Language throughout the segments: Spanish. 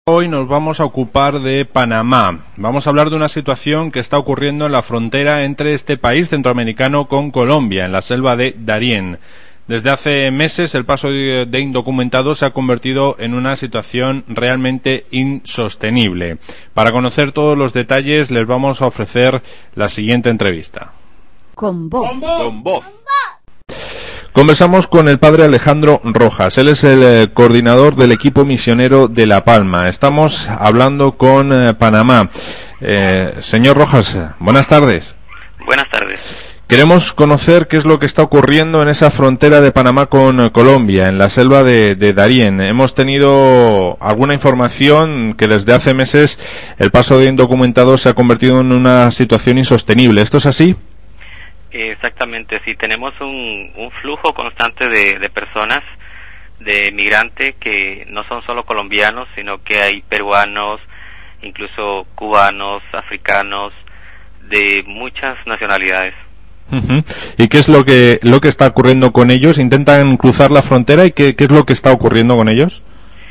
Hoy nos vamos a ocupar de Panamá. Vamos a hablar de una situación que está ocurriendo en la frontera entre este país centroamericano con Colombia, en la selva de Darién. Desde hace meses el paso de indocumentados se ha convertido en una situación realmente insostenible. Para conocer todos los detalles les vamos a ofrecer la siguiente entrevista. Con voz. Conversamos con el padre Alejandro Rojas. Él es el coordinador del equipo misionero de La Palma. Estamos hablando con Panamá. Señor Rojas, buenas tardes. Buenas tardes. Queremos conocer qué es lo que está ocurriendo en esa frontera de Panamá con Colombia, en la selva de Darién. Hemos tenido alguna información que desde hace meses el paso de indocumentados se ha convertido en una situación insostenible. ¿Esto es así? Exactamente, sí, tenemos un flujo constante de personas, de migrantes que no son solo colombianos, sino que hay peruanos, incluso cubanos, africanos, de muchas nacionalidades. Uh-huh. ¿Y qué es lo que está ocurriendo con ellos? ¿Intentan cruzar la frontera y qué es lo que está ocurriendo con ellos?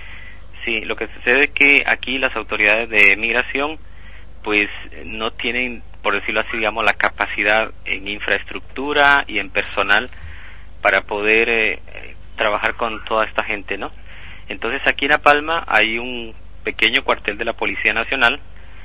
Sí, lo que sucede es que aquí las autoridades de migración pues no tienen, por decirlo así, digamos, la capacidad en infraestructura y en personal para poder trabajar con toda esta gente, ¿no? Entonces aquí en La Palma hay un pequeño cuartel de la Policía Nacional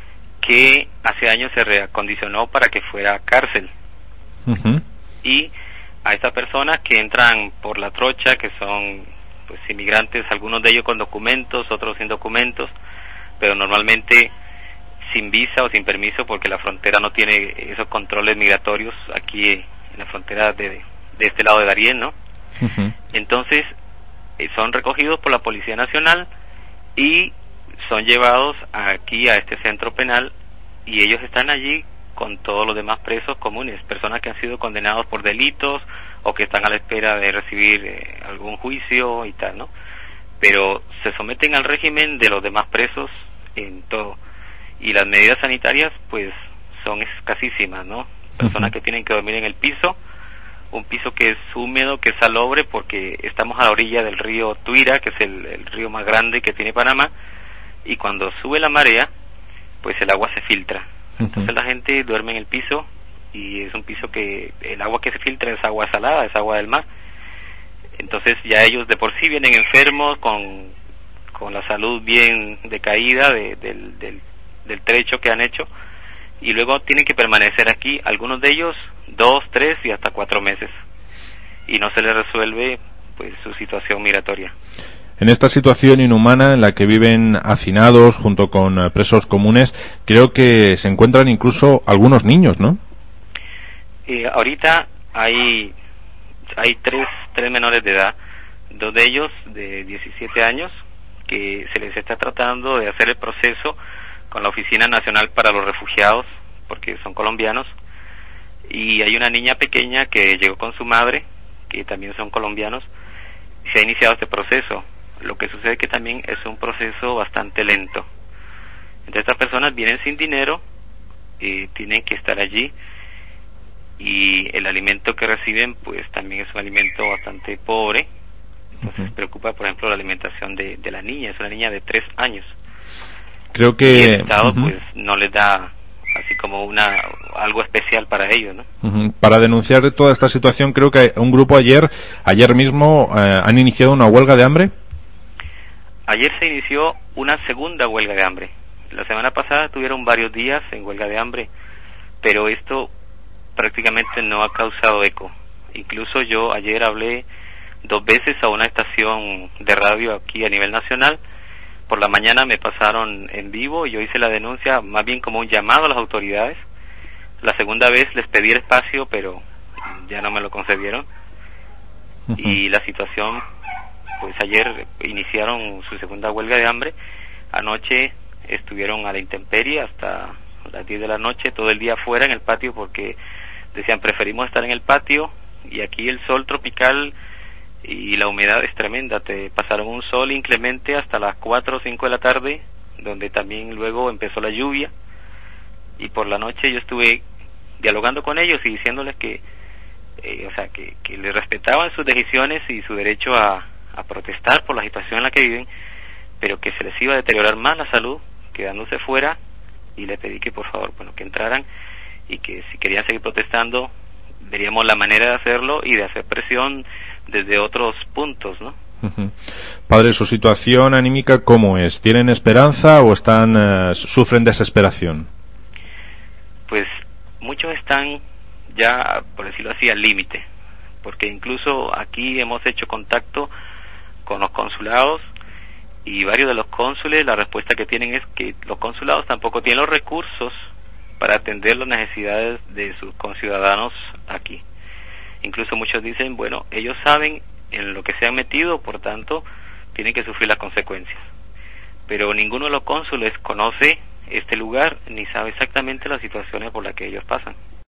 que hace años se reacondicionó para que fuera cárcel. Uh-huh. Y a estas personas que entran por la trocha, que son pues inmigrantes, algunos de ellos con documentos, otros sin documentos, pero normalmente sin visa o sin permiso, porque la frontera no tiene esos controles migratorios aquí en la frontera de este lado de Darién, ¿no? Uh-huh. Entonces son recogidos por la Policía Nacional y son llevados aquí a este centro penal, y ellos están allí con todos los demás presos comunes, personas que han sido condenados por delitos o que están a la espera de recibir algún juicio y tal, ¿no? Pero se someten al régimen de los demás presos en todo. Y las medidas sanitarias pues son escasísimas, ¿no? Personas que tienen que dormir en el piso, un piso que es húmedo, que es salobre, porque estamos a la orilla del río Tuira, que es el río más grande que tiene Panamá, y cuando sube la marea pues el agua se filtra. Entonces la gente duerme en el piso, y es un piso que el agua que se filtra es agua salada, es agua del mar. Entonces ya ellos de por sí vienen enfermos, con la salud bien decaída del trecho que han hecho, y luego tienen que permanecer aquí, algunos de ellos 2, 3 y hasta 4 meses, y no se les resuelve pues su situación migratoria. En esta situación inhumana en la que viven hacinados junto con presos comunes, creo que se encuentran incluso algunos niños, ¿no? Ahorita hay tres menores de edad, 2 de ellos de 17 años, que se les está tratando de hacer el proceso con la Oficina Nacional para los Refugiados, porque son colombianos, y hay una niña pequeña que llegó con su madre, que también son colombianos, y se ha iniciado este proceso. Lo que sucede es que también es un proceso bastante lento. Entonces estas personas vienen sin dinero, tienen que estar allí, y el alimento que reciben pues también es un alimento bastante pobre. Entonces preocupa, por ejemplo, la alimentación de la niña, es una niña de 3 años. Creo que y el Estado pues no les da así como algo especial para ellos, ¿no? Para denunciar toda esta situación, creo que un grupo ayer mismo han iniciado una huelga de hambre. Ayer se inició una segunda huelga de hambre. La semana pasada tuvieron varios días en huelga de hambre, pero esto prácticamente no ha causado eco. Incluso yo ayer hablé 2 veces a una estación de radio aquí a nivel nacional. Por la mañana me pasaron en vivo y yo hice la denuncia más bien como un llamado a las autoridades. La segunda vez les pedí el espacio, pero ya no me lo concedieron. Y la situación, pues ayer iniciaron su segunda huelga de hambre. Anoche estuvieron a la intemperie hasta las 10 de la noche, todo el día afuera en el patio, porque decían preferimos estar en el patio, y aquí el sol tropical y la humedad es tremenda. Te pasaron un sol inclemente hasta las 4 o 5 de la tarde, donde también luego empezó la lluvia, y por la noche yo estuve dialogando con ellos y diciéndoles que les respetaban sus decisiones y su derecho a protestar por la situación en la que viven, pero que se les iba a deteriorar más la salud quedándose fuera, y le pedí que por favor, que entraran, y que si querían seguir protestando veríamos la manera de hacerlo y de hacer presión desde otros puntos, ¿no? Uh-huh. Padre, ¿su situación anímica cómo es? ¿Tienen esperanza o sufren desesperación? Pues muchos están ya, por decirlo así, al límite, porque incluso aquí hemos hecho contacto con los consulados, y varios de los cónsules, la respuesta que tienen es que los consulados tampoco tienen los recursos para atender las necesidades de sus conciudadanos aquí. Incluso muchos dicen, bueno, ellos saben en lo que se han metido, por tanto, tienen que sufrir las consecuencias. Pero ninguno de los cónsules conoce este lugar, ni sabe exactamente las situaciones por las que ellos pasan.